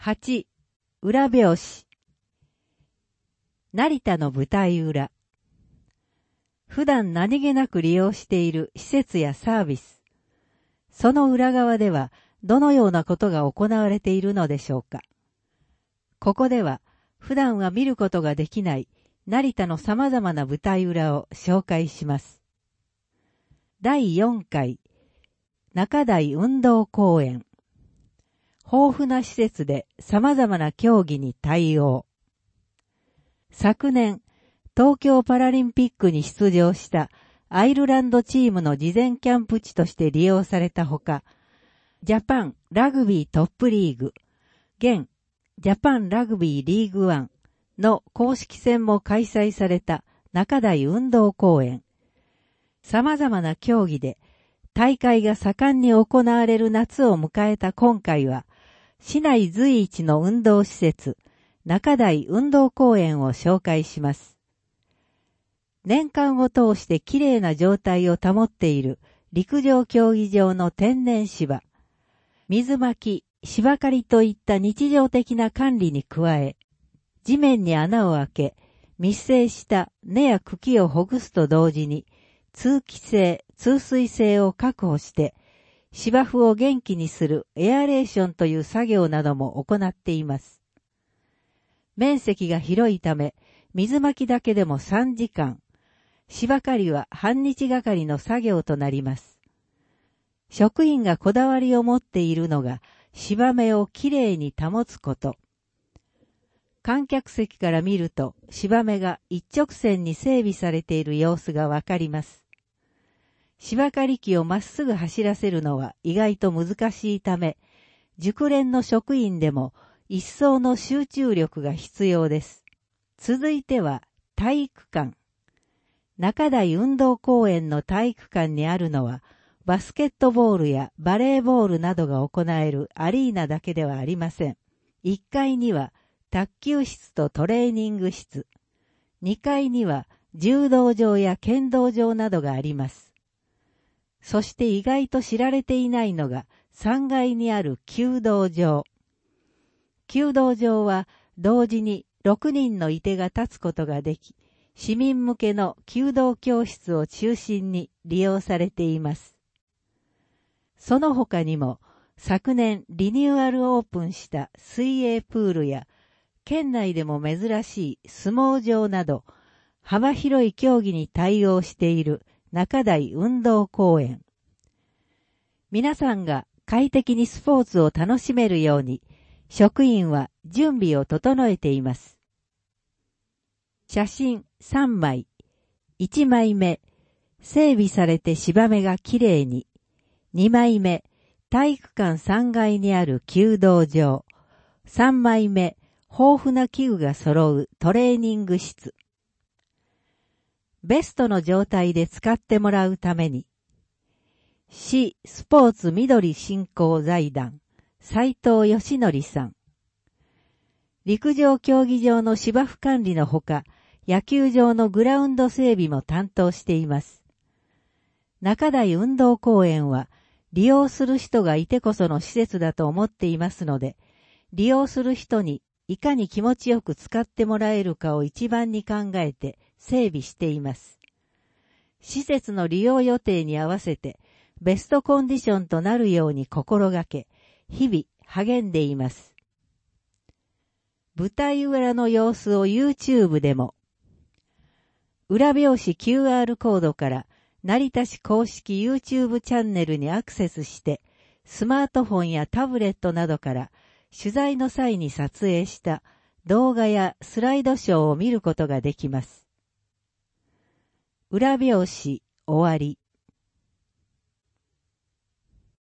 8、裏表紙。成田の舞台裏。普段何気なく利用している施設やサービス。その裏側ではどのようなことが行われているのでしょうか。ここでは普段は見ることができない成田の様々な舞台裏を紹介します。第4回、中台運動公園。豊富な施設で様々な競技に対応。昨年、東京パラリンピックに出場したアイルランドチームの事前キャンプ地として利用されたほか、ジャパンラグビートップリーグ、現ジャパンラグビーリーグワンの公式戦も開催された中台運動公園。様々な競技で大会が盛んに行われる夏を迎えた今回は、市内随一の運動施設、中台運動公園を紹介します。年間を通してきれいな状態を保っている陸上競技場の天然芝、水まき、芝刈りといった日常的な管理に加え、地面に穴を開け、密生した根や茎をほぐすと同時に、通気性、通水性を確保して、芝生を元気にするエアレーションという作業なども行っています。面積が広いため、水まきだけでも3時間、芝刈りは半日がかりの作業となります。職員がこだわりを持っているのが、芝目をきれいに保つこと。観客席から見ると、芝目が一直線に整備されている様子がわかります。芝刈り機をまっすぐ走らせるのは意外と難しいため、熟練の職員でも一層の集中力が必要です。続いては体育館。中台運動公園の体育館にあるのは、バスケットボールやバレーボールなどが行えるアリーナだけではありません。1階には卓球室とトレーニング室、2階には柔道場や剣道場などがあります。そして意外と知られていないのが3階にある弓道場。弓道場は同時に6人の射手が立つことができ、市民向けの弓道教室を中心に利用されています。その他にも昨年リニューアルオープンした水泳プールや県内でも珍しい相撲場など幅広い競技に対応している中台運動公園。皆さんが快適にスポーツを楽しめるように、職員は準備を整えています。写真3枚。1枚目、整備されて芝目がきれいに。2枚目、体育館3階にある弓道場。3枚目、豊富な器具が揃うトレーニング室。ベストの状態で使ってもらうために、市スポーツ緑振興財団、斉藤義則さん。陸上競技場の芝生管理のほか、野球場のグラウンド整備も担当しています。中台運動公園は、利用する人がいてこその施設だと思っていますので、利用する人にいかに気持ちよく使ってもらえるかを一番に考えて整備しています。施設の利用予定に合わせてベストコンディションとなるように心がけ、日々励んでいます。舞台裏の様子を YouTube でも、裏表紙 QR コードから成田市公式 YouTube チャンネルにアクセスして、スマートフォンやタブレットなどから取材の際に撮影した動画やスライドショーを見ることができます。裏表紙終わり。